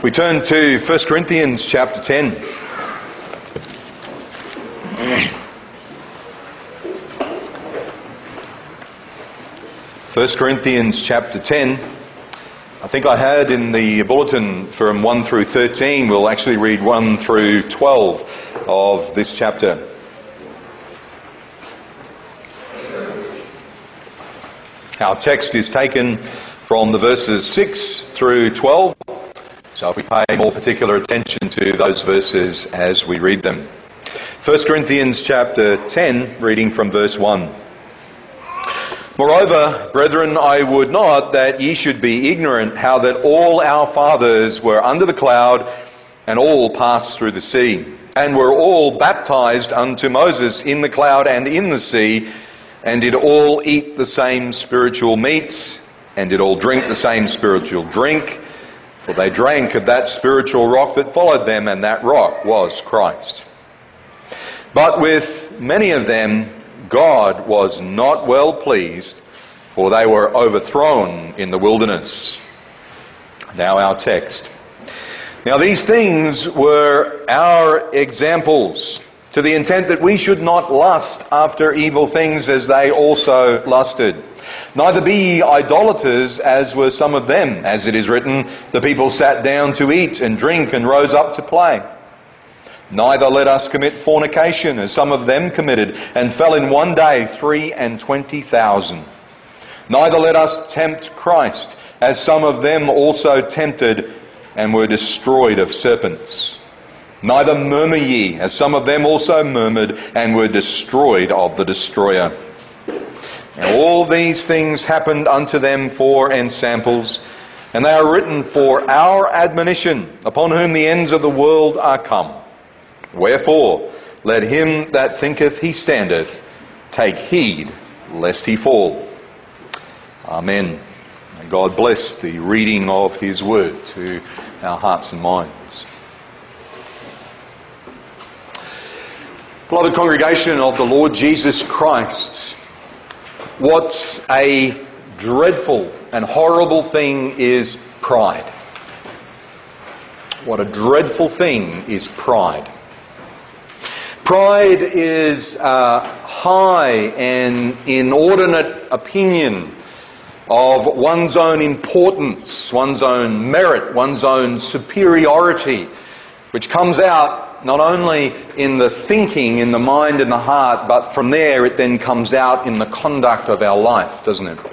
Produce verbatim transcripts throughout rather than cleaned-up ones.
We turn to First Corinthians chapter ten. First Corinthians chapter ten. I think I had in the bulletin from one through thirteen. We'll actually read one through twelve of this chapter. Our text is taken from the verses six through twelve. So if we pay more particular attention to those verses as we read them. First Corinthians chapter ten, reading from verse one. Moreover, brethren, I would not that ye should be ignorant how that all our fathers were under the cloud, and all passed through the sea, and were all baptized unto Moses in the cloud and in the sea, and did all eat the same spiritual meats, and did all drink the same spiritual drink, for they drank of that spiritual rock that followed them, and that rock was Christ. But with many of them God was not well pleased, for they were overthrown in the wilderness. Now our text. Now these things were our examples, to the intent that we should not lust after evil things as they also lusted. Neither be ye idolaters, as were some of them. As it is written, the people sat down to eat and drink and rose up to play. Neither let us commit fornication, as some of them committed, and fell in one day three and twenty thousand. Neither let us tempt Christ, as some of them also tempted, and were destroyed of serpents. Neither murmur ye, as some of them also murmured, and were destroyed of the destroyer. Now all these things happened unto them for ensamples, and they are written for our admonition, upon whom the ends of the world are come. Wherefore, let him that thinketh he standeth take heed lest he fall. Amen. May God bless the reading of his word to our hearts and minds. Beloved congregation of the Lord Jesus Christ, what a dreadful and horrible thing is pride. What a dreadful thing is pride. Pride is a high and inordinate opinion of one's own importance, one's own merit, one's own superiority, which comes out not only in the thinking, in the mind and the heart, but from there it then comes out in the conduct of our life, doesn't it?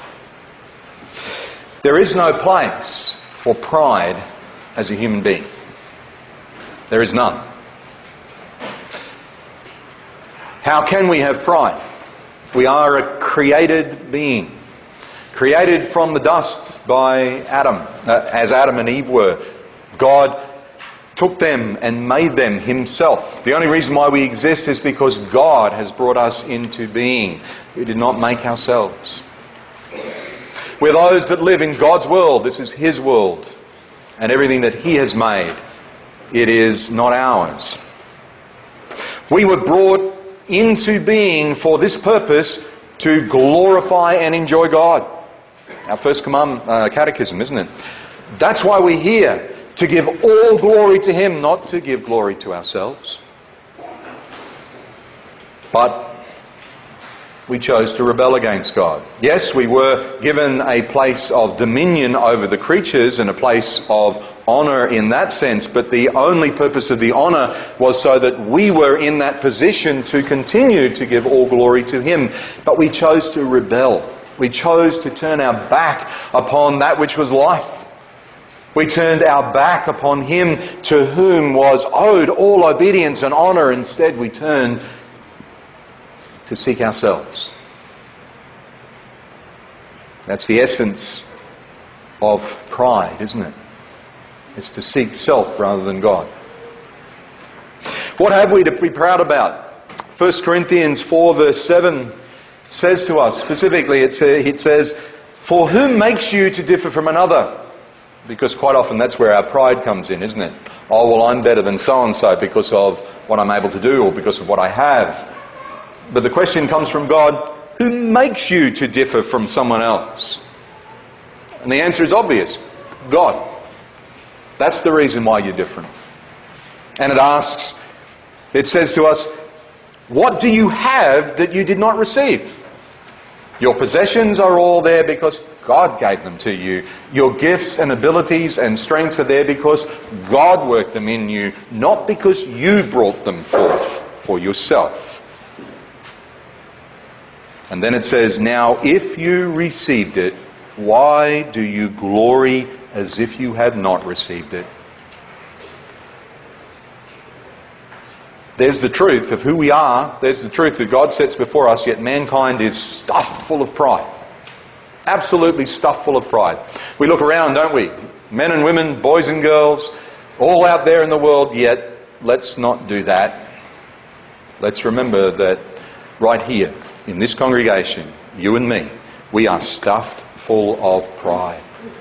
There is no place for pride as a human being. There is none. How can we have pride? We are a created being, created from the dust by Adam, uh, as Adam and Eve were. God took them and made them himself. The only reason why we exist is because God has brought us into being. We did not make ourselves. We're those that live in God's world. This is his world. And everything that he has made, it is not ours. We were brought into being for this purpose, to glorify and enjoy God. Our first command, uh, catechism, isn't it? That's why we're here. To give all glory to him, not to give glory to ourselves. But we chose to rebel against God. Yes, we were given a place of dominion over the creatures and a place of honour in that sense, but the only purpose of the honour was so that we were in that position to continue to give all glory to him. But we chose to rebel. We chose to turn our back upon that which was life. We turned our back upon him to whom was owed all obedience and honour. Instead, we turned to seek ourselves. That's the essence of pride, isn't it? It's to seek self rather than God. What have we to be proud about? First Corinthians four verse seven says to us, specifically it says, "For whom makes you to differ from another?" Because quite often that's where our pride comes in, isn't it? Oh, well, I'm better than so-and-so because of what I'm able to do or because of what I have. But the question comes from God, who makes you to differ from someone else? And the answer is obvious. God. That's the reason why you're different. And it asks, it says to us, what do you have that you did not receive? Your possessions are all there because God gave them to you. Your gifts and abilities and strengths are there because God worked them in you, not because you brought them forth for yourself. And then it says, now if you received it, why do you glory as if you had not received it? There's the truth of who we are. There's the truth that God sets before us, yet mankind is stuffed full of pride. Absolutely stuffed full of pride. We look around, don't we? Men and women, boys and girls, all out there in the world, yet let's not do that. Let's remember that right here, in this congregation, you and me, we are stuffed full of pride.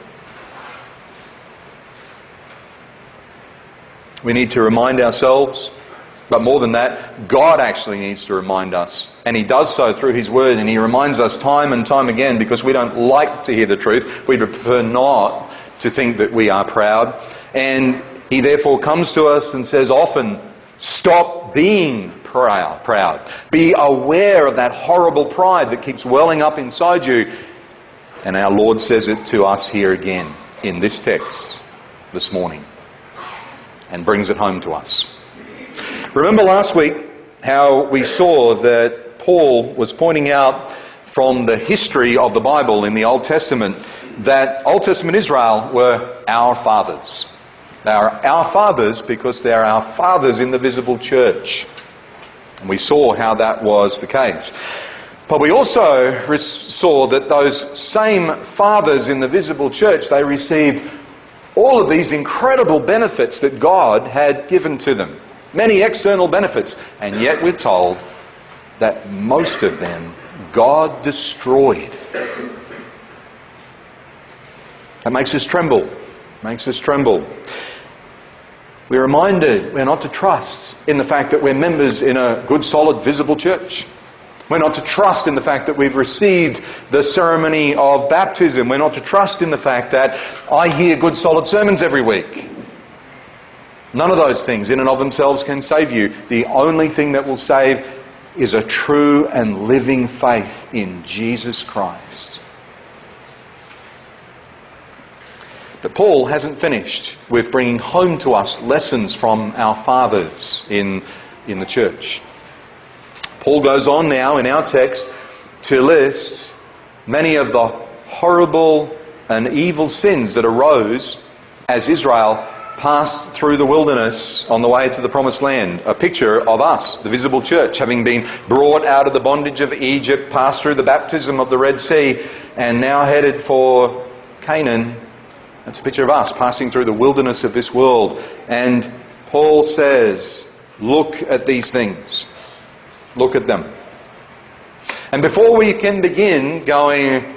We need to remind ourselves, but more than that, God actually needs to remind us. And He does so through His Word, and He reminds us time and time again because we don't like to hear the truth. We prefer not to think that we are proud. And He therefore comes to us and says often, stop being proud. proud. Be aware of that horrible pride that keeps welling up inside you. And our Lord says it to us here again in this text this morning and brings it home to us. Remember last week how we saw that Paul was pointing out from the history of the Bible in the Old Testament that Old Testament Israel were our fathers. They are our fathers because they are our fathers in the visible church. And we saw how that was the case. But we also saw that those same fathers in the visible church, they received all of these incredible benefits that God had given to them. Many external benefits. And yet we're told that most of them God destroyed. That makes us tremble. Makes us tremble. We're reminded we're not to trust in the fact that we're members in a good, solid, visible church. We're not to trust in the fact that we've received the ceremony of baptism. We're not to trust in the fact that I hear good, solid sermons every week. None of those things in and of themselves can save you. The only thing that will save is a true and living faith in Jesus Christ. But Paul hasn't finished with bringing home to us lessons from our fathers in, in the church. Paul goes on now in our text to list many of the horrible and evil sins that arose as Israel passed through the wilderness on the way to the promised land. A picture of us, the visible church, having been brought out of the bondage of Egypt, passed through the baptism of the Red Sea, and now headed for Canaan. That's a picture of us passing through the wilderness of this world. And Paul says, look at these things. Look at them. And before we can begin going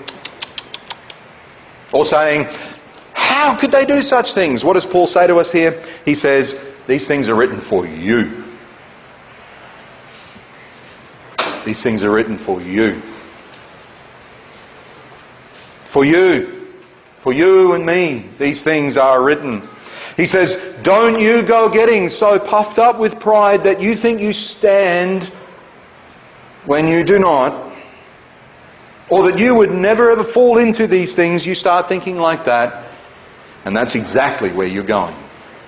or saying, how could they do such things? What does Paul say to us here? He says, these things are written for you. These things are written for you. For you. For you and me, these things are written. He says, don't you go getting so puffed up with pride that you think you stand when you do not. Or that you would never ever fall into these things. You start thinking like that. And that's exactly where you're going.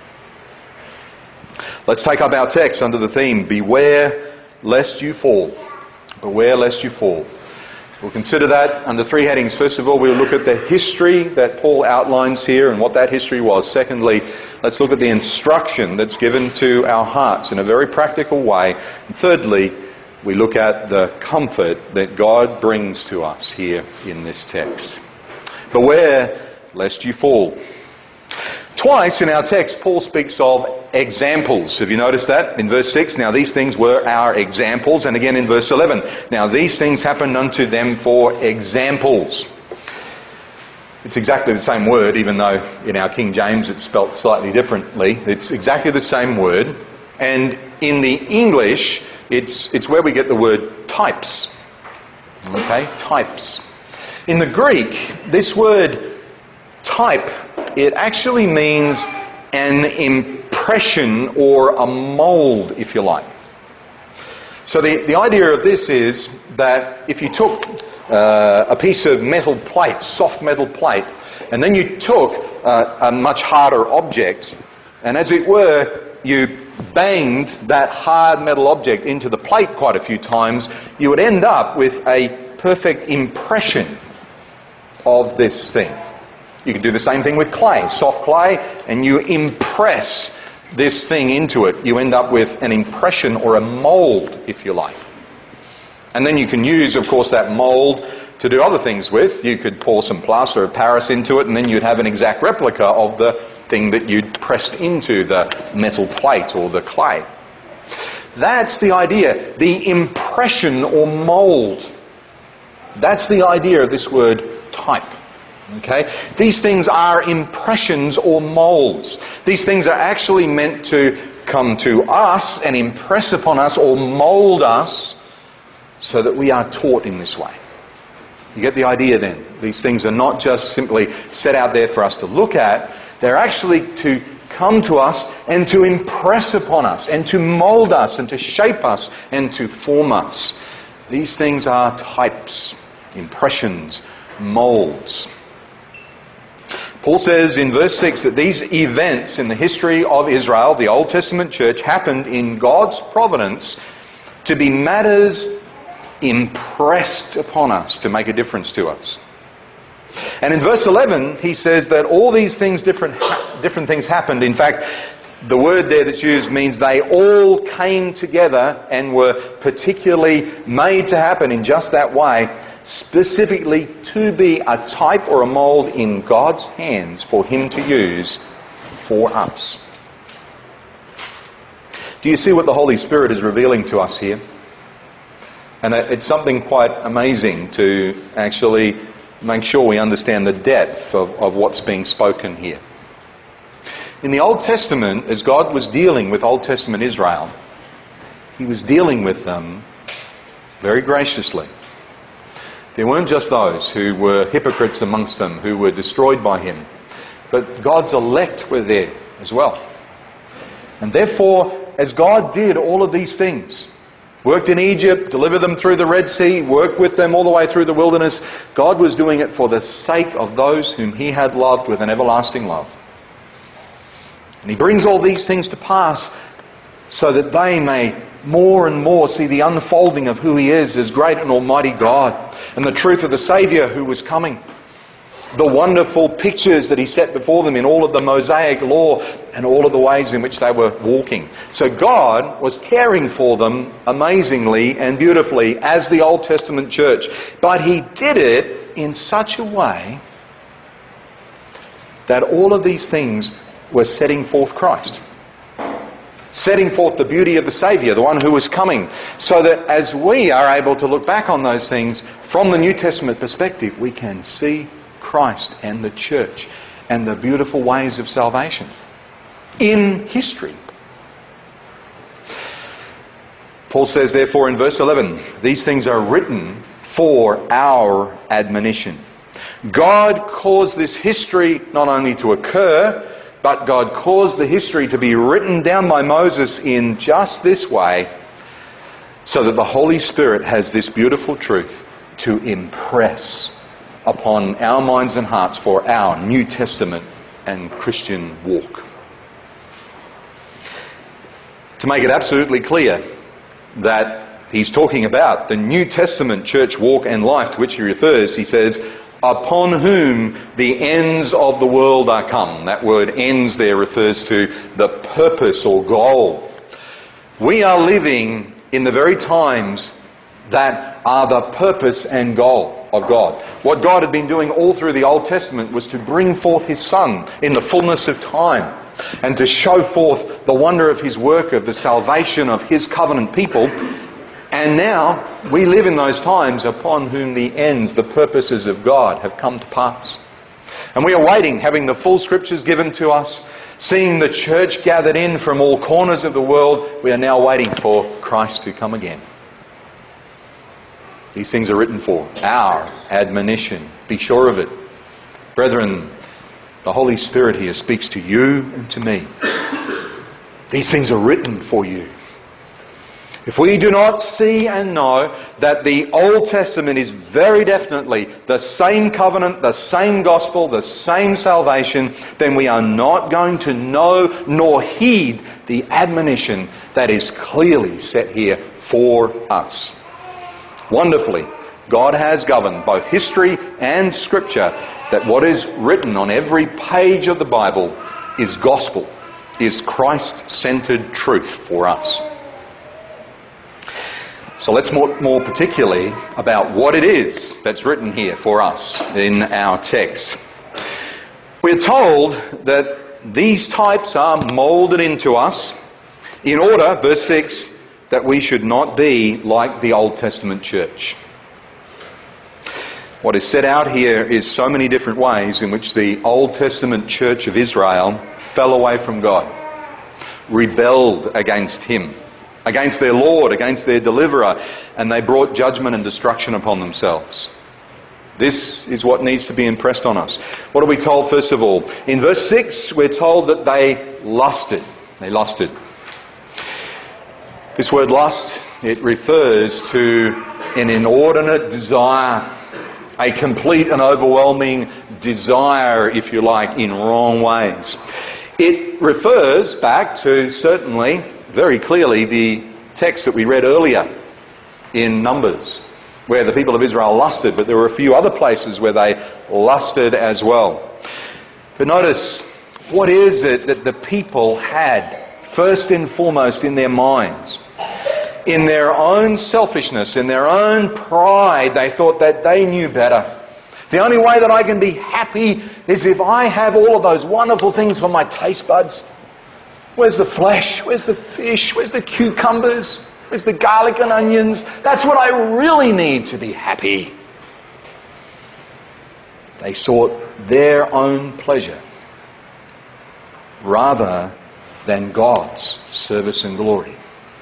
Let's take up our text under the theme, beware lest you fall. Beware lest you fall. We'll consider that under three headings. First of all, we'll look at the history that Paul outlines here and what that history was. Secondly, let's look at the instruction that's given to our hearts in a very practical way. And thirdly, we look at the comfort that God brings to us here in this text. Beware lest you fall. Twice in our text, Paul speaks of examples. Have you noticed that? In verse six, now these things were our examples. And again in verse eleven, now these things happened unto them for examples. It's exactly the same word, even though in our King James it's spelt slightly differently. It's exactly the same word. And in the English, it's, it's where we get the word types. Okay, types. In the Greek, this word type, it actually means an impression or a mold, if you like. So the, the idea of this is that if you took uh, a piece of metal plate, soft metal plate, and then you took uh, a much harder object, and as it were, you banged that hard metal object into the plate quite a few times, you would end up with a perfect impression of this thing. You can do the same thing with clay, soft clay, and you impress this thing into it. You end up with an impression or a mold, if you like. And then you can use, of course, that mold to do other things with. You could pour some plaster of Paris into it, and then you'd have an exact replica of the thing that you'd pressed into the metal plate or the clay. That's the idea, the impression or mold. That's the idea of this word type. Okay? These things are impressions or molds. These things are actually meant to come to us and impress upon us or mold us so that we are taught in this way. You get the idea then? These things are not just simply set out there for us to look at. They're actually to come to us and to impress upon us and to mold us and to shape us and to form us. These things are types, impressions, molds. Paul says in verse six that these events in the history of Israel, the Old Testament church, happened in God's providence to be matters impressed upon us to make a difference to us. And in verse eleven, he says that all these things, different, different things happened. In fact, the word there that's used means they all came together and were particularly made to happen in just that way, specifically to be a type or a mold in God's hands for Him to use for us. Do you see what the Holy Spirit is revealing to us here? And it's something quite amazing to actually make sure we understand the depth of, of what's being spoken here. In the Old Testament, as God was dealing with Old Testament Israel, He was dealing with them very graciously. There weren't just those who were hypocrites amongst them, who were destroyed by Him, but God's elect were there as well. And therefore, as God did all of these things, worked in Egypt, delivered them through the Red Sea, worked with them all the way through the wilderness, God was doing it for the sake of those whom He had loved with an everlasting love. And He brings all these things to pass so that they may more and more see the unfolding of who He is as great and almighty God, and the truth of the Saviour who was coming. The wonderful pictures that He set before them in all of the Mosaic law and all of the ways in which they were walking. So God was caring for them amazingly and beautifully as the Old Testament church. But He did it in such a way that all of these things were setting forth Christ. Setting forth the beauty of the Saviour, the one who was coming. So that as we are able to look back on those things from the New Testament perspective, we can see Christ and the church and the beautiful ways of salvation in history. Paul says, therefore, in verse eleven, these things are written for our admonition. God caused this history not only to occur, but God caused the history to be written down by Moses in just this way, so that the Holy Spirit has this beautiful truth to impress upon our minds and hearts for our New Testament and Christian walk. To make it absolutely clear that he's talking about the New Testament church walk and life to which he refers, he says, upon whom the ends of the world are come. That word ends there refers to the purpose or goal. We are living in the very times that are the purpose and goal of God. What God had been doing all through the Old Testament was to bring forth His Son in the fullness of time and to show forth the wonder of His work, of the salvation of His covenant people. And now we live in those times upon whom the ends, the purposes of God have come to pass. And we are waiting, having the full Scriptures given to us, seeing the church gathered in from all corners of the world. We are now waiting for Christ to come again. These things are written for our admonition. Be sure of it. Brethren, The Holy Spirit here speaks to you and to me. These things are written for you. If we do not see and know that the Old Testament is very definitely the same covenant, the same gospel, the same salvation, then we are not going to know nor heed the admonition that is clearly set here for us. Wonderfully, God has governed both history and Scripture that what is written on every page of the Bible is gospel, is Christ-centered truth for us. So let's more, more particularly about what it is that's written here for us in our text. We're told that these types are moulded into us in order, verse six, that we should not be like the Old Testament church. What is set out here is so many different ways in which the Old Testament church of Israel fell away from God, rebelled against Him, against their Lord, against their deliverer, and they brought judgment and destruction upon themselves. This is what needs to be impressed on us. What are we told first of all? In verse six, we're told that they lusted. They lusted. This word lust, it refers to an inordinate desire, a complete and overwhelming desire, if you like, in wrong ways. It refers back to, certainly, very clearly, the text that we read earlier in Numbers, where the people of Israel lusted, but there were a few other places where they lusted as well. But notice, what is it that the people had, first and foremost, in their minds? In their own selfishness, in their own pride, they thought that they knew better. The only way that I can be happy is if I have all of those wonderful things for my taste buds. Where's the flesh? Where's the fish? Where's the cucumbers? Where's the garlic and onions? That's what I really need to be happy. They sought their own pleasure rather than God's service and glory.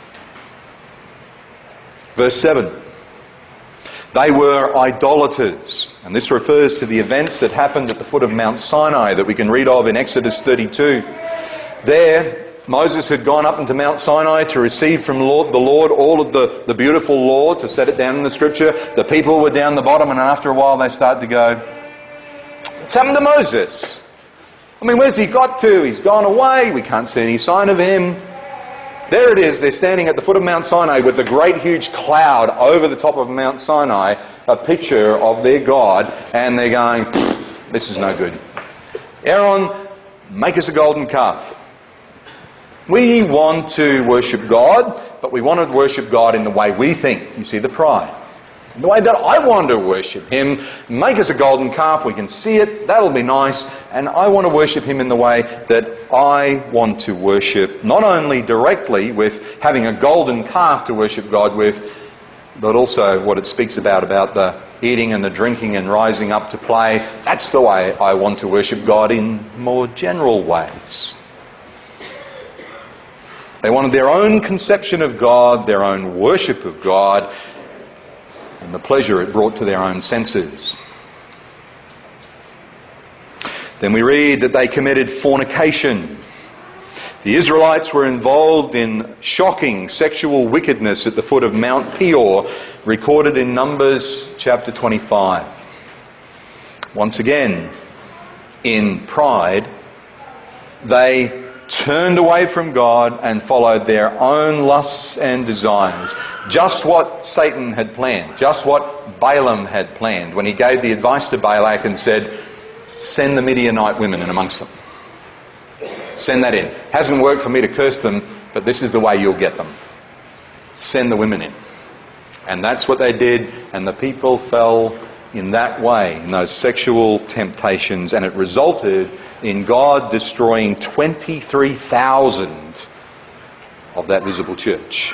Verse seven. They were idolaters. And this refers to the events that happened at the foot of Mount Sinai that we can read of in Exodus thirty-two. There, Moses had gone up into Mount Sinai to receive from Lord, the Lord all of the, the beautiful law, to set it down in the Scripture. The people were down the bottom, and after a while they started to go, what's happened to Moses? I mean, where's he got to? He's gone away. We can't see any sign of him. There it is. They're standing at the foot of Mount Sinai with the great huge cloud over the top of Mount Sinai, a picture of their God, and they're going, this is no good. Aaron, make us a golden calf. We want to worship God, but we want to worship God in the way we think. You see the pride. The way that I want to worship Him, make us a golden calf, we can see it, that'll be nice, and I want to worship Him in the way that I want to worship, not only directly with having a golden calf to worship God with, but also what it speaks about, about the eating and the drinking and rising up to play. That's the way I want to worship God in more general ways. They wanted their own conception of God, their own worship of God, and the pleasure it brought to their own senses. Then we read that they committed fornication. The Israelites were involved in shocking sexual wickedness at the foot of Mount Peor, recorded in Numbers chapter twenty-five. Once again, in pride, they turned away from God and followed their own lusts and desires. Just what Satan had planned, just what Balaam had planned when he gave the advice to Balak and said, send the Midianite women in amongst them. Send that in. Hasn't worked for me to curse them, but this is the way you'll get them. Send the women in. And that's what they did, and the people fell in that way, in those sexual temptations, and it resulted in God destroying twenty-three thousand of that visible church.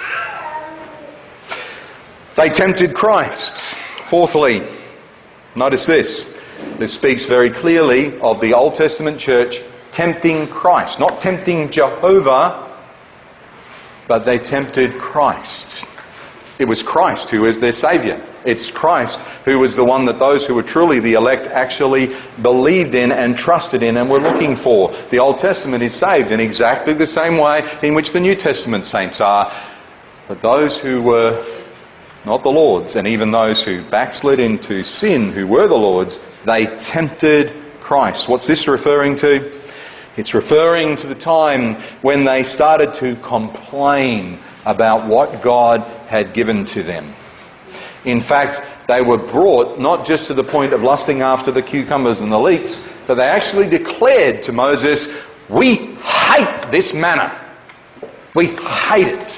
They tempted Christ. Fourthly, notice this. This speaks very clearly of the Old Testament church tempting Christ. Not tempting Jehovah, but they tempted Christ. It was Christ who was their Saviour. It's Christ who was the one that those who were truly the elect actually believed in and trusted in and were looking for. The Old Testament is saved in exactly the same way in which the New Testament saints are. But those who were not the Lord's, and even those who backslid into sin, who were the Lord's, they tempted Christ. What's this referring to? It's referring to the time when they started to complain about what God had given to them. In fact, they were brought not just to the point of lusting after the cucumbers and the leeks, but they actually declared to Moses, "We hate this manna. We hate it."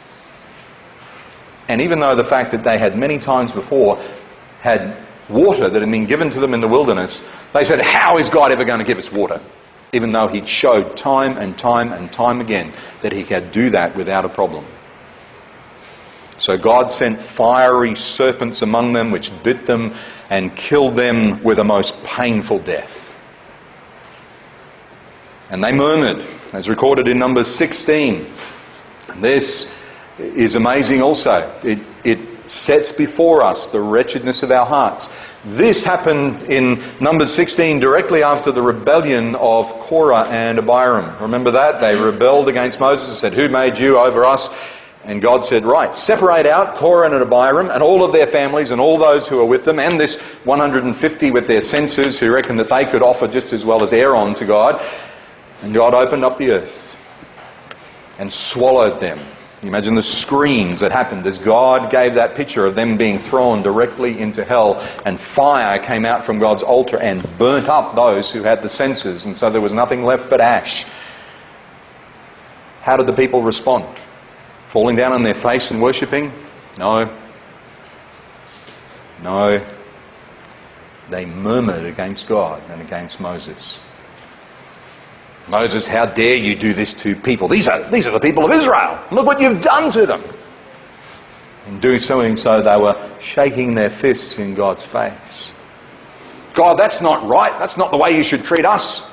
And even though the fact that they had many times before had water that had been given to them in the wilderness, they said, "How is God ever going to give us water?" Even though he'd showed time and time and time again that he could do that without a problem. So God sent fiery serpents among them which bit them and killed them with a most painful death. And they murmured, as recorded in Numbers sixteen. And this is amazing also. It, it sets before us the wretchedness of our hearts. This happened in Numbers sixteen directly after the rebellion of Korah and Abiram. Remember that? They rebelled against Moses and said, "Who made you over us?" And God said, "Right, separate out Korah and Abiram and all of their families and all those who are with them, and this one hundred fifty with their censers who reckon that they could offer just as well as Aaron to God." And God opened up the earth and swallowed them. You imagine the screams that happened as God gave that picture of them being thrown directly into hell, and fire came out from God's altar and burnt up those who had the censers, and so there was nothing left but ash. How did the people respond? Falling down on their face and worshipping? No. No. They murmured against God and against Moses. "Moses, how dare you do this to people? These are, these are the people of Israel. Look what you've done to them." In doing so, so, they were shaking their fists in God's face. "God, that's not right. That's not the way you should treat us."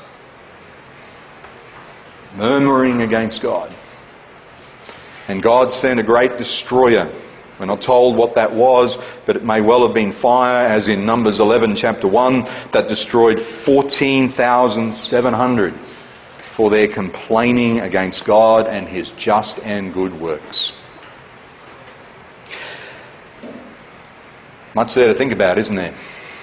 Murmuring against God. And God sent a great destroyer. We're not told what that was, but it may well have been fire, as in Numbers eleven, chapter one, that destroyed fourteen thousand seven hundred. For their complaining against God and his just and good works. Much there to think about, isn't there?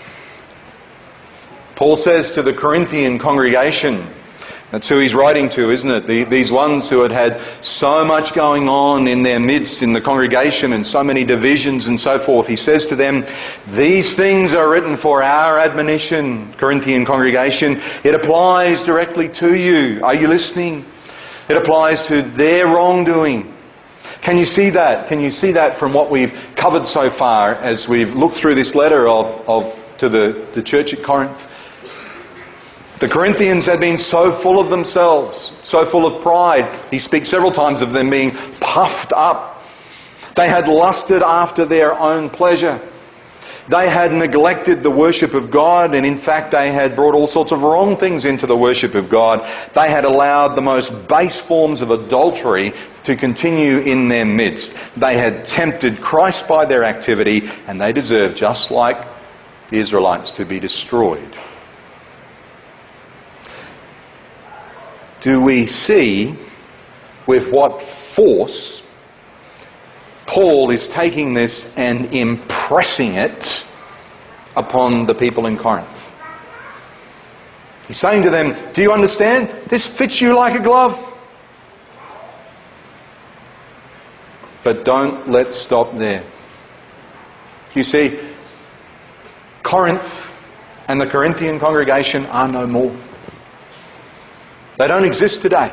Paul says to the Corinthian congregation, that's who he's writing to, isn't it? The, these ones who had had so much going on in their midst in the congregation and so many divisions and so forth. He says to them, "These things are written for our admonition," Corinthian congregation. It applies directly to you. Are you listening? It applies to their wrongdoing. Can you see that? Can you see that from what we've covered so far as we've looked through this letter of, of to the, the church at Corinth? The Corinthians had been so full of themselves, so full of pride. He speaks several times of them being puffed up. They had lusted after their own pleasure. They had neglected the worship of God, and in fact they had brought all sorts of wrong things into the worship of God. They had allowed the most base forms of adultery to continue in their midst. They had tempted Christ by their activity, and they deserved, just like the Israelites, to be destroyed. Do we see with what force Paul is taking this and impressing it upon the people in Corinth? He's saying to them, "Do you understand? This fits you like a glove. But don't let's stop there." You see, Corinth and the Corinthian congregation are no more. They don't exist today.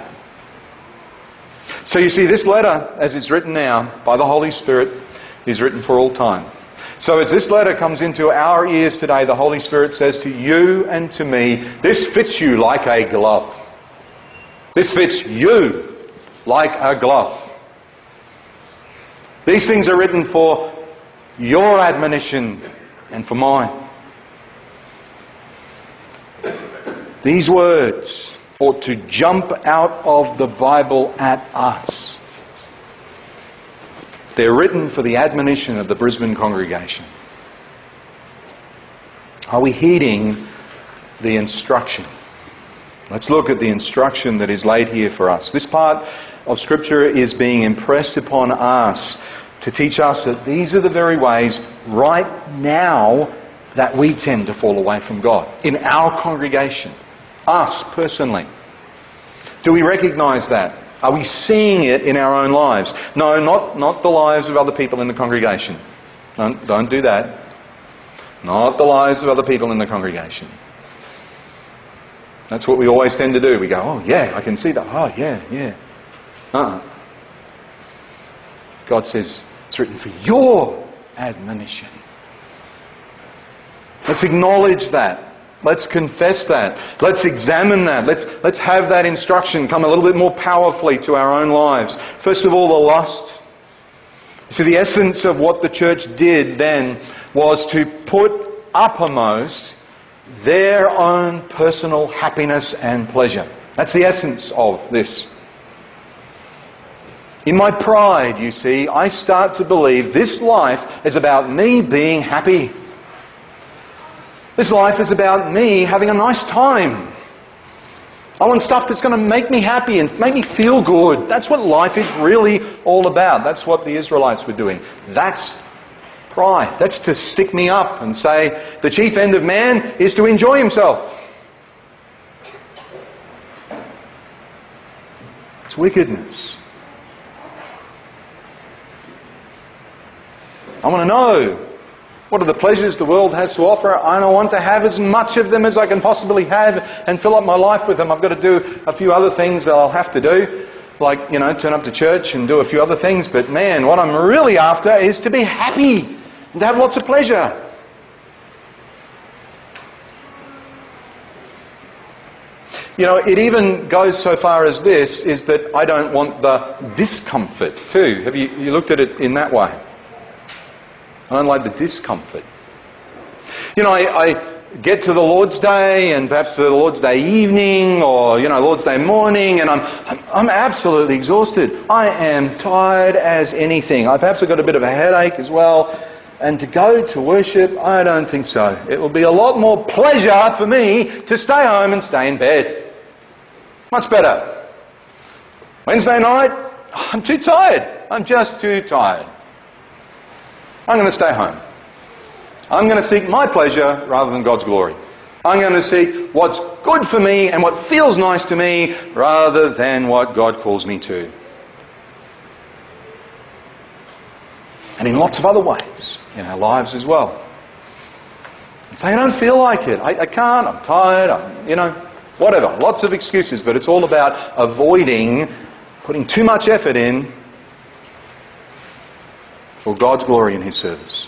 So you see, this letter, as it's written now by the Holy Spirit, is written for all time. So as this letter comes into our ears today, the Holy Spirit says to you and to me, this fits you like a glove. This fits you like a glove. These things are written for your admonition and for mine. These words ought to jump out of the Bible at us. They're written for the admonition of the Brisbane congregation. Are we heeding the instruction? Let's look at the instruction that is laid here for us. This part of Scripture is being impressed upon us to teach us that these are the very ways right now that we tend to fall away from God. In our congregation. Us personally. Do we recognize that? Are we seeing it in our own lives? No, not, not the lives of other people in the congregation. Don't, don't do that. Not the lives of other people in the congregation. That's what we always tend to do. We go, oh yeah, I can see that. Oh yeah, yeah. Uh-uh. God says, it's written for your admonition. Let's acknowledge that. Let's confess that. Let's examine that. Let's, let's have that instruction come a little bit more powerfully to our own lives. First of all, the lust. See, the essence of what the church did then was to put uppermost their own personal happiness and pleasure. That's the essence of this. In my pride, you see, I start to believe this life is about me being happy. This life is about me having a nice time. I want stuff that's going to make me happy and make me feel good. That's what life is really all about. That's what the Israelites were doing. That's pride. That's to stick me up and say the chief end of man is to enjoy himself. It's wickedness. I want to know what are the pleasures the world has to offer, and I want to have as much of them as I can possibly have and fill up my life with them. I've got to do a few other things that I'll have to do, like, you know, turn up to church and do a few other things. But man, what I'm really after is to be happy and to have lots of pleasure. You know, it even goes so far as this, is that I don't want the discomfort too. Have you, you looked at it in that way? I don't like the discomfort. You know, I, I get to the Lord's Day, and perhaps the Lord's Day evening, or, you know, Lord's Day morning, and I'm, I'm, I'm absolutely exhausted. I am tired as anything. I perhaps have got a bit of a headache as well. And to go to worship, I don't think so. It will be a lot more pleasure for me to stay home and stay in bed. Much better. Wednesday night, I'm too tired. I'm just too tired. I'm going to stay home. I'm going to seek my pleasure rather than God's glory. I'm going to seek what's good for me and what feels nice to me rather than what God calls me to. And in lots of other ways in our lives as well. Say, I don't feel like it. I, I can't. I'm tired. I'm, you know, whatever. Lots of excuses, but it's all about avoiding putting too much effort in for God's glory in His service.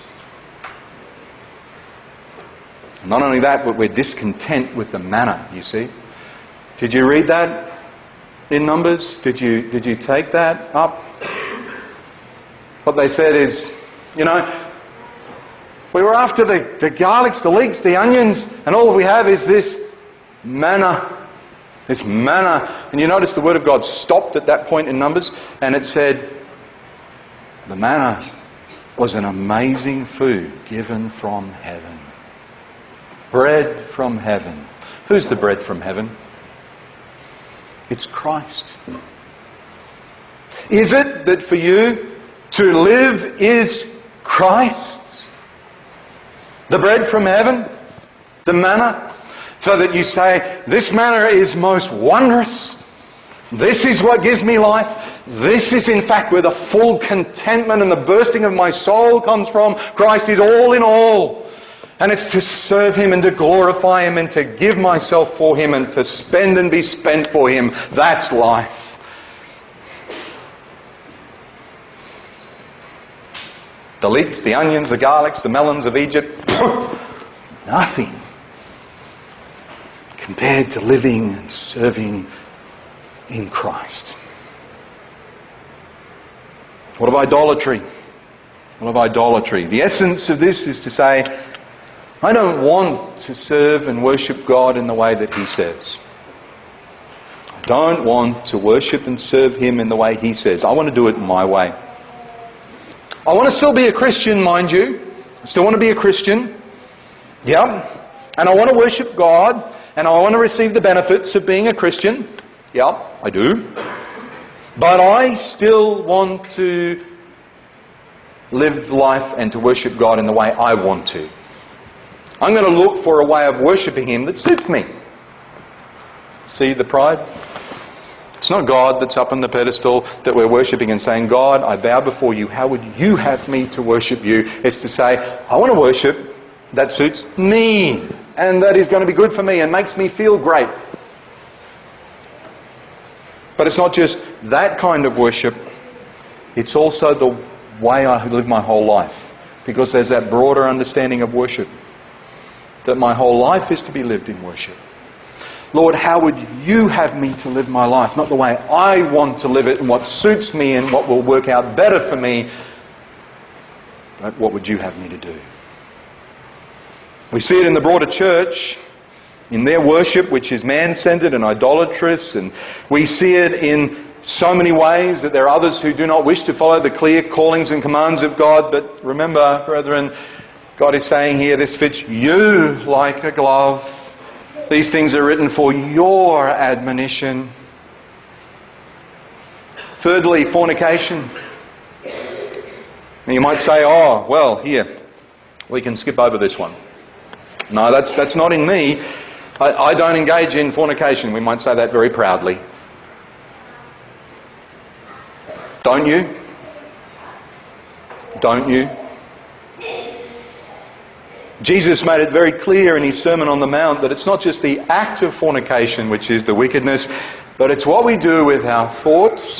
And not only that, but we're discontent with the manna, you see. Did you read that in Numbers? Did you, did you take that up? What they said is, you know, we were after the, the garlics, the leeks, the onions, and all we have is this manna. This manna. And you notice the Word of God stopped at that point in Numbers, and it said, the manna was an amazing food given from heaven. Bread from heaven. Who's the bread from heaven? It's Christ. Is it that for you to live is Christ? The bread from heaven? The manna? So that you say, this manna is most wondrous. This is what gives me life. This is in fact where the full contentment and the bursting of my soul comes from. Christ is all in all. And it's to serve Him and to glorify Him and to give myself for Him and to spend and be spent for Him. That's life. The leeks, the onions, the garlics, the melons of Egypt, nothing compared to living and serving in Christ. What of idolatry? What of idolatry? The essence of this is to say, I don't want to serve and worship God in the way that He says. I don't want to worship and serve Him in the way He says. I want to do it my way. I want to still be a Christian, mind you. I still want to be a Christian. Yeah. And I want to worship God, and I want to receive the benefits of being a Christian. Yeah, I do. But I still want to live life and to worship God in the way I want to. I'm going to look for a way of worshipping Him that suits me. See the pride? It's not God that's up on the pedestal that we're worshipping and saying, God, I bow before you. How would you have me to worship you? It's to say, I want to worship that suits me. And that is going to be good for me and makes me feel great. But it's not just that kind of worship. It's also the way I live my whole life. Because there's that broader understanding of worship. That my whole life is to be lived in worship. Lord, how would you have me to live my life? Not the way I want to live it and what suits me and what will work out better for me. But what would you have me to do? We see it in the broader church, in their worship, which is man-centered and idolatrous, and we see it in so many ways that there are others who do not wish to follow the clear callings and commands of God. But remember, brethren, God is saying here, this fits you like a glove. These things are written for your admonition. Thirdly, fornication. And you might say, oh, well, here, we can skip over this one. No, that's that's not in me. I, I don't engage in fornication. We might say that very proudly. Don't you? Don't you? Jesus made it very clear in His Sermon on the Mount that it's not just the act of fornication which is the wickedness, but it's what we do with our thoughts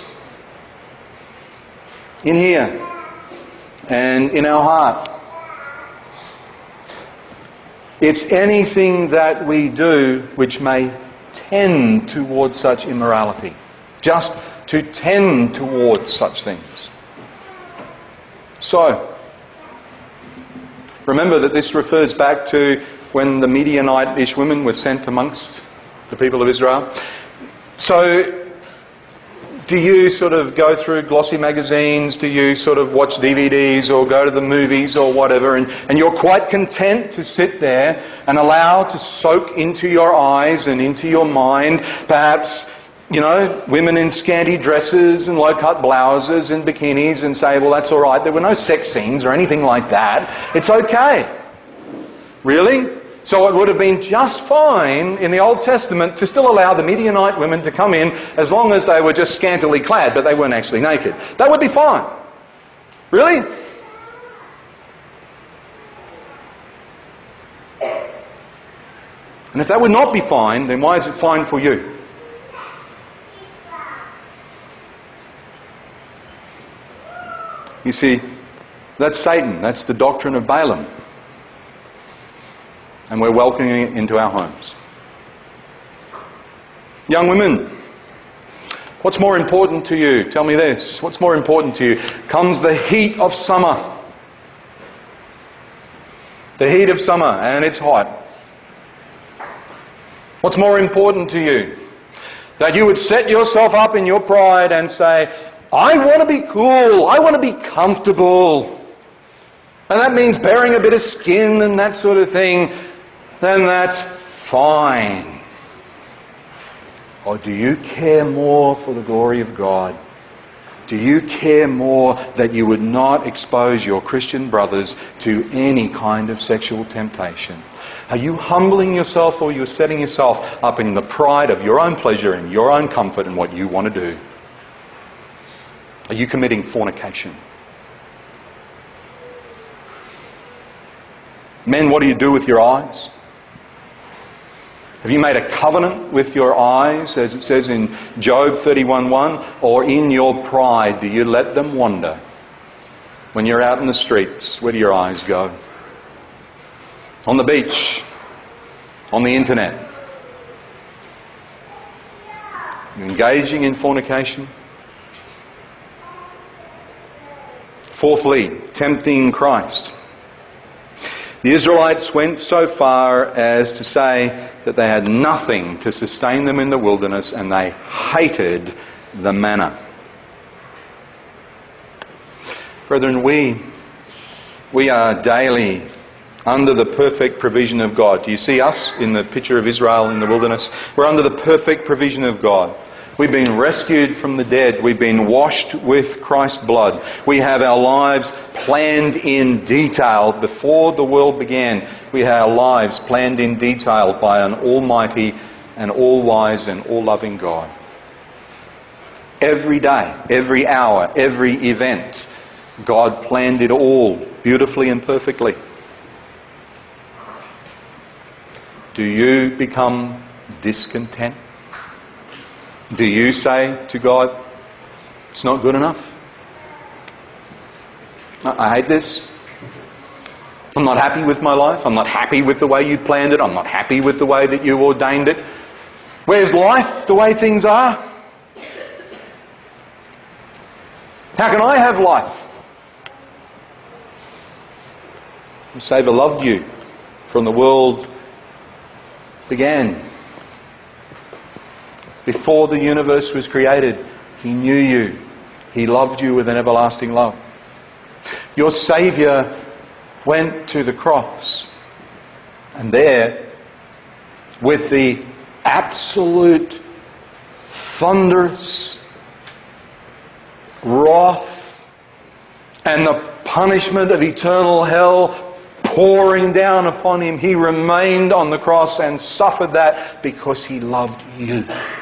in here and in our heart. It's anything that we do which may tend towards such immorality. Just to tend towards such things. So, remember that this refers back to when the Midianite-ish women were sent amongst the people of Israel. So, do you sort of go through glossy magazines? Do you sort of watch D V Ds or go to the movies or whatever? And, and you're quite content to sit there and allow to soak into your eyes and into your mind, perhaps, you know, women in scanty dresses and low-cut blouses and bikinis, and say, well, that's all right. There were no sex scenes or anything like that. It's okay. Really? So it would have been just fine in the Old Testament to still allow the Midianite women to come in as long as they were just scantily clad, but they weren't actually naked. That would be fine. Really? And if that would not be fine, then why is it fine for you? You see, that's Satan. That's the doctrine of Balaam. And we're welcoming it into our homes. Young women, what's more important to you? Tell me this. What's more important to you? Comes the heat of summer. The heat of summer, and it's hot. What's more important to you? That you would set yourself up in your pride and say, I want to be cool. I want to be comfortable. And that means bearing a bit of skin and that sort of thing. Then that's fine. Or do you care more for the glory of God? Do you care more that you would not expose your Christian brothers to any kind of sexual temptation? Are you humbling yourself, or you're setting yourself up in the pride of your own pleasure and your own comfort and what you want to do? Are you committing fornication? Men, what do you do with your eyes? Have you made a covenant with your eyes, as it says in Job thirty-one one? Or in your pride do you let them wander? When you're out in the streets, where do your eyes go? On the beach? On the internet? You're engaging in fornication? Fourthly, tempting Christ. The Israelites went so far as to say that they had nothing to sustain them in the wilderness, and they hated the manna. Brethren, we, we are daily under the perfect provision of God. Do you see us in the picture of Israel in the wilderness? We're under the perfect provision of God. We've been rescued from the dead. We've been washed with Christ's blood. We have our lives planned in detail before the world began. We have our lives planned in detail by an almighty and all-wise and all-loving God. Every day, every hour, every event, God planned it all beautifully and perfectly. Do you become discontent? Do you say to God, it's not good enough? I hate this. I'm not happy with my life. I'm not happy with the way you planned it. I'm not happy with the way that you ordained it. Where's life the way things are? How can I have life? The Saviour loved you from the world began. Before the universe was created, He knew you. He loved you with an everlasting love. Your Saviour went to the cross, and there, with the absolute thunderous wrath and the punishment of eternal hell pouring down upon Him, He remained on the cross and suffered that because He loved you.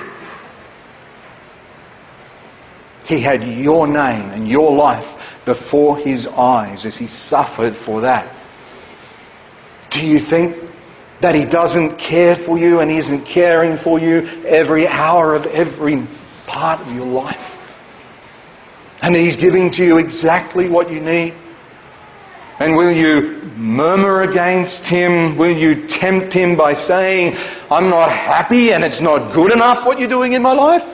He had your name and your life before His eyes as He suffered for that. Do you think that He doesn't care for you and He isn't caring for you every hour of every part of your life? And He's giving to you exactly what you need? And will you murmur against Him? Will you tempt Him by saying, I'm not happy and it's not good enough what you're doing in my life?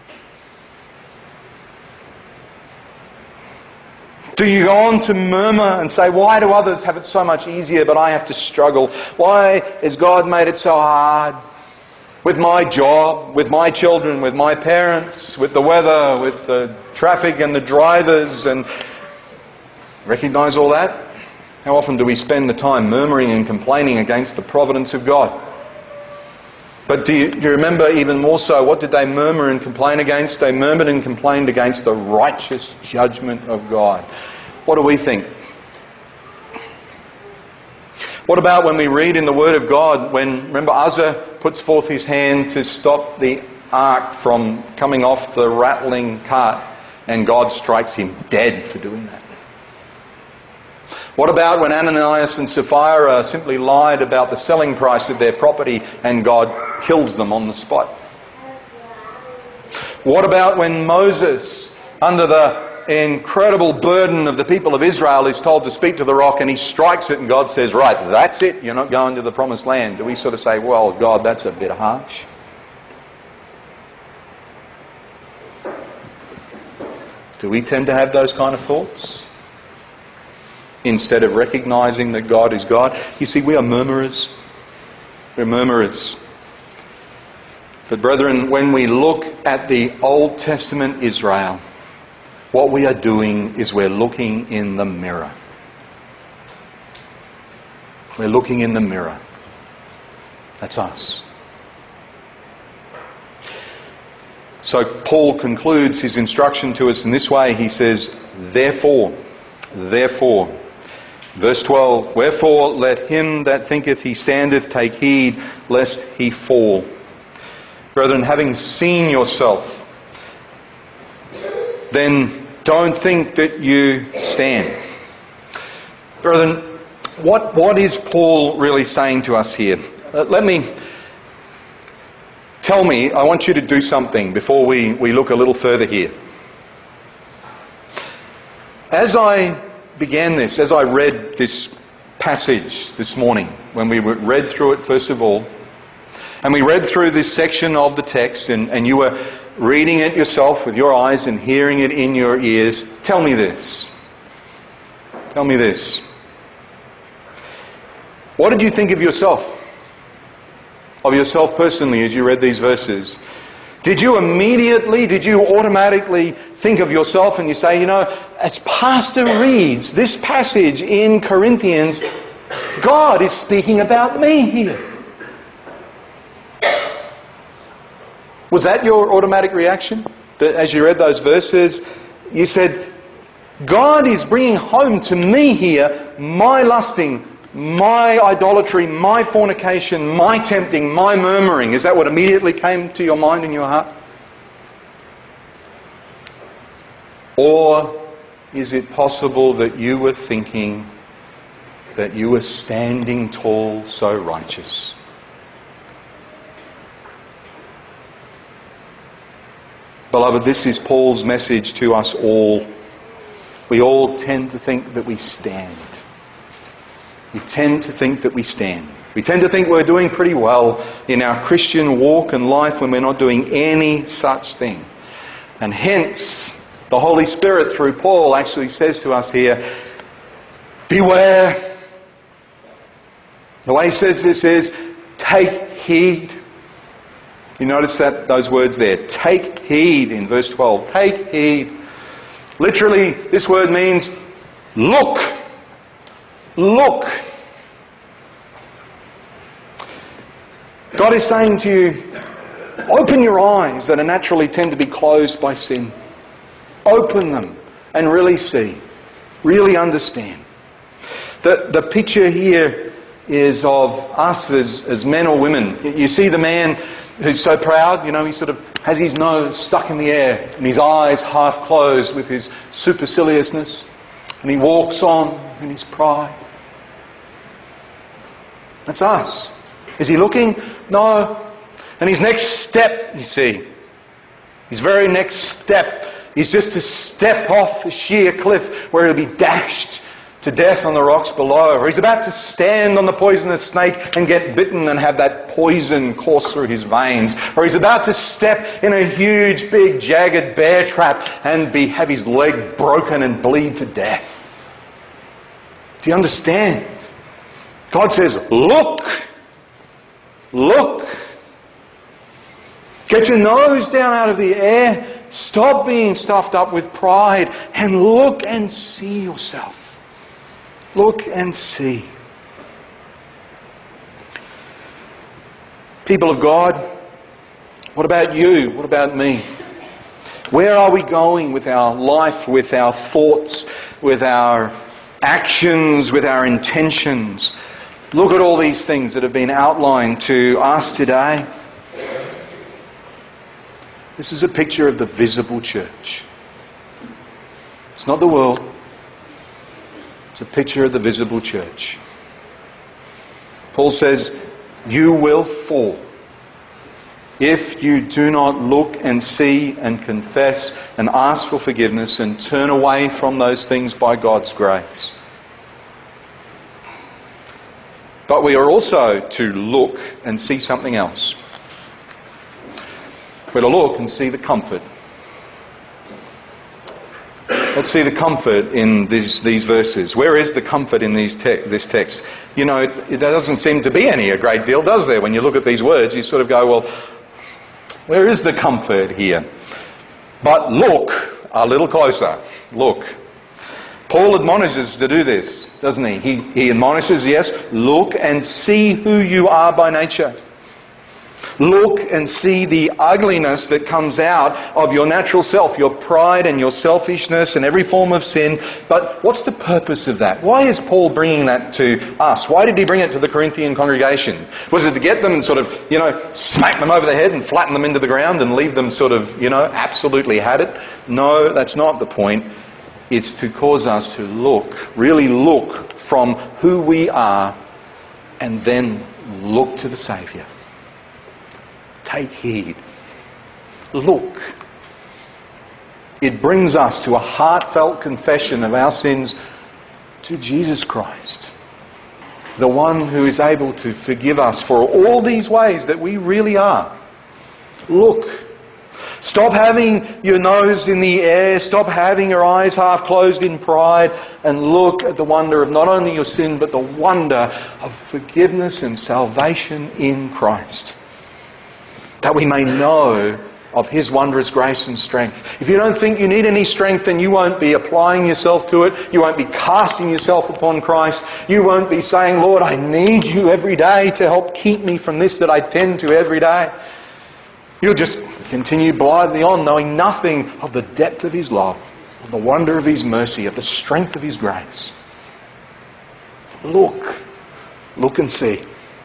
Do you go on to murmur and say, why do others have it so much easier but I have to struggle? Why has God made it so hard? With my job, with my children, with my parents, with the weather, with the traffic and the drivers, and recognise all that? How often do we spend the time murmuring and complaining against the providence of God? But do you, do you remember even more so, what did they murmur and complain against? They murmured and complained against the righteous judgment of God. What do we think? What about when we read in the Word of God, when, remember, Uzzah puts forth his hand to stop the ark from coming off the rattling cart, and God strikes him dead for doing that? What about when Ananias and Sapphira simply lied about the selling price of their property and God kills them on the spot? What about when Moses, under the incredible burden of the people of Israel, is told to speak to the rock and he strikes it and God says, right, that's it, you're not going to the promised land? Do we sort of say, well, God, that's a bit harsh? Do we tend to have those kind of thoughts? Instead of recognising that God is God. You see, we are murmurers. We're murmurers. But brethren, when we look at the Old Testament Israel, what we are doing is we're looking in the mirror. We're looking in the mirror. That's us. So Paul concludes his instruction to us in this way. He says, therefore, therefore, verse twelve, wherefore let him that thinketh he standeth take heed lest he fall. Brethren, having seen yourself, then don't think that you stand. Brethren, what, what is Paul really saying to us here? Uh, let me, tell me, I want you to do something before we, we look a little further here. As I began this, as I read this passage this morning, when we read through it first of all, and we read through this section of the text, and, and you were reading it yourself with your eyes and hearing it in your ears, tell me this. Tell me this. What did you think of yourself? Of yourself personally as you read these verses? Did you immediately, did you automatically think of yourself and you say, you know, as Pastor reads this passage in Corinthians, God is speaking about me here. Was that your automatic reaction? That as you read those verses, you said, God is bringing home to me here my lusting, my idolatry, my fornication, my tempting, my murmuring. Is that what immediately came to your mind and your heart? Or is it possible that you were thinking that you were standing tall, so righteous? Beloved, this is Paul's message to us all. We all tend to think that we stand. We tend to think that we stand. We tend to think we're doing pretty well in our Christian walk and life when we're not doing any such thing. And hence, the Holy Spirit through Paul actually says to us here, beware. The way he says this is, take heed. You notice that those words there, take heed in verse twelve. Take heed. Literally, this word means look. Look. God is saying to you, open your eyes that are naturally tend to be closed by sin. Open them and really see. Really understand. The, the picture here is of us as, as men or women. You see the man who's so proud, you know, he sort of has his nose stuck in the air and his eyes half closed with his superciliousness, and he walks on in his pride. That's us. Is he looking? No. And his next step, you see, his very next step is just to step off the sheer cliff where he'll be dashed to death on the rocks below. Or he's about to stand on the poisonous snake and get bitten and have that poison course through his veins. Or he's about to step in a huge, big, jagged bear trap and be have his leg broken and bleed to death. Do you understand? God says, look. Look. Get your nose down out of the air. Stop being stuffed up with pride and look and see yourself. Look and see. People of God, what about you? What about me? Where are we going with our life, with our thoughts, with our actions, with our intentions? Look at all these things that have been outlined to us today. This is a picture of the visible church. It's not the world. It's a picture of the visible church. Paul says, you will fall if you do not look and see and confess and ask for forgiveness and turn away from those things by God's grace. But we are also to look and see something else. We're to look and see the comfort. Let's see the comfort in these, these verses. Where is the comfort in these te- this text? You know, it, it doesn't seem to be any a great deal, does there? When you look at these words, you sort of go, well, where is the comfort here? But look a little closer. Look. Paul admonishes to do this, doesn't he? He, he admonishes, yes, look and see who you are by nature. Look and see the ugliness that comes out of your natural self, your pride and your selfishness and every form of sin. But what's the purpose of that? Why is Paul bringing that to us? Why did he bring it to the Corinthian congregation? Was it to get them and sort of, you know, smack them over the head and flatten them into the ground and leave them sort of, you know, absolutely had it? No, that's not the point. It's to cause us to look, really look from who we are and then look to the Saviour. Take heed. Look. It brings us to a heartfelt confession of our sins to Jesus Christ, the one who is able to forgive us for all these ways that we really are. Look. Stop having your nose in the air. Stop having your eyes half closed in pride and look at the wonder of not only your sin but the wonder of forgiveness and salvation in Christ. That we may know of His wondrous grace and strength. If you don't think you need any strength, then you won't be applying yourself to it. You won't be casting yourself upon Christ. You won't be saying, Lord, I need you every day to help keep me from this that I tend to every day. You'll just continue blithely on, knowing nothing of the depth of His love, of the wonder of His mercy, of the strength of His grace. Look. Look and see.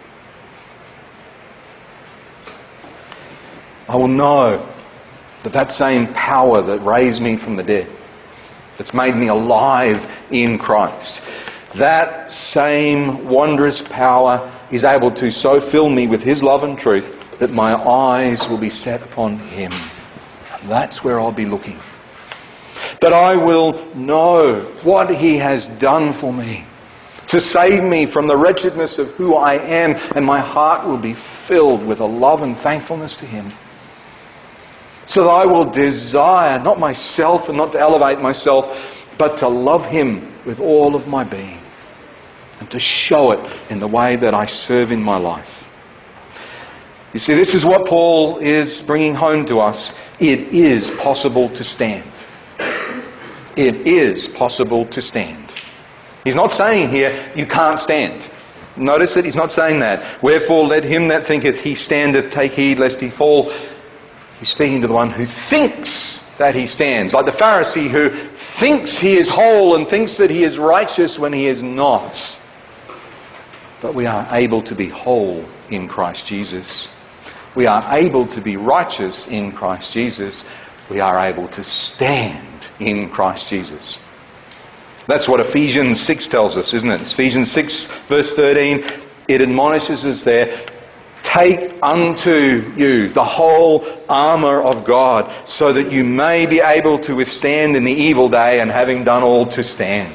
I will know that that same power that raised me from the dead, that's made me alive in Christ, that same wondrous power is able to so fill me with His love and truth that my eyes will be set upon Him. And that's where I'll be looking. That I will know what He has done for me to save me from the wretchedness of who I am, and my heart will be filled with a love and thankfulness to Him. So that I will desire not myself and not to elevate myself, but to love Him with all of my being and to show it in the way that I serve in my life. You see, this is what Paul is bringing home to us. It is possible to stand. It is possible to stand. He's not saying here, you can't stand. Notice that he's not saying that. Wherefore let him that thinketh he standeth take heed lest he fall. He's speaking to the one who thinks that he stands. Like the Pharisee who thinks he is whole and thinks that he is righteous when he is not. But we are able to be whole in Christ Jesus. We are able to be righteous in Christ Jesus. We are able to stand in Christ Jesus. That's what Ephesians six tells us, isn't it? Ephesians six verse thirteen, it admonishes us there, take unto you the whole armour of God, so that you may be able to withstand in the evil day, and having done all to stand.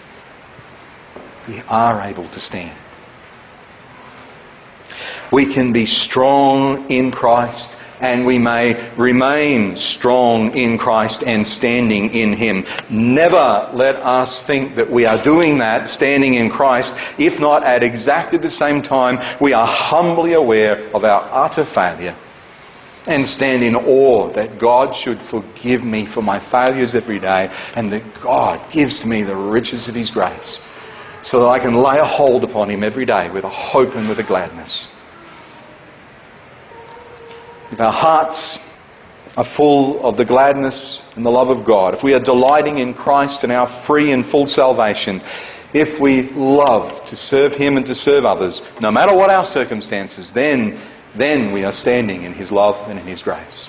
We are able to stand. We can be strong in Christ, and we may remain strong in Christ and standing in Him. Never let us think that we are doing that, standing in Christ, if not at exactly the same time we are humbly aware of our utter failure and stand in awe that God should forgive me for my failures every day, and that God gives me the riches of His grace so that I can lay a hold upon Him every day with a hope and with a gladness. If our hearts are full of the gladness and the love of God, if we are delighting in Christ and our free and full salvation, if we love to serve Him and to serve others, no matter what our circumstances, then, then we are standing in His love and in His grace.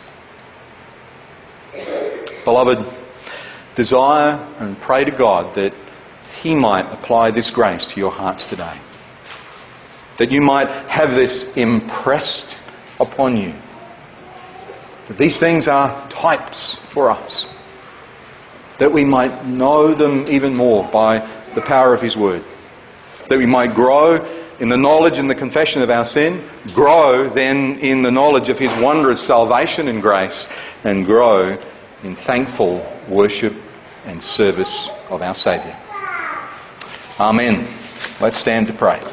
Beloved, desire and pray to God that He might apply this grace to your hearts today. That you might have this impressed upon you. That these things are types for us. That we might know them even more by the power of His Word. That we might grow in the knowledge and the confession of our sin, grow then in the knowledge of His wondrous salvation and grace, and grow in thankful worship and service of our Saviour. Amen. Let's stand to pray.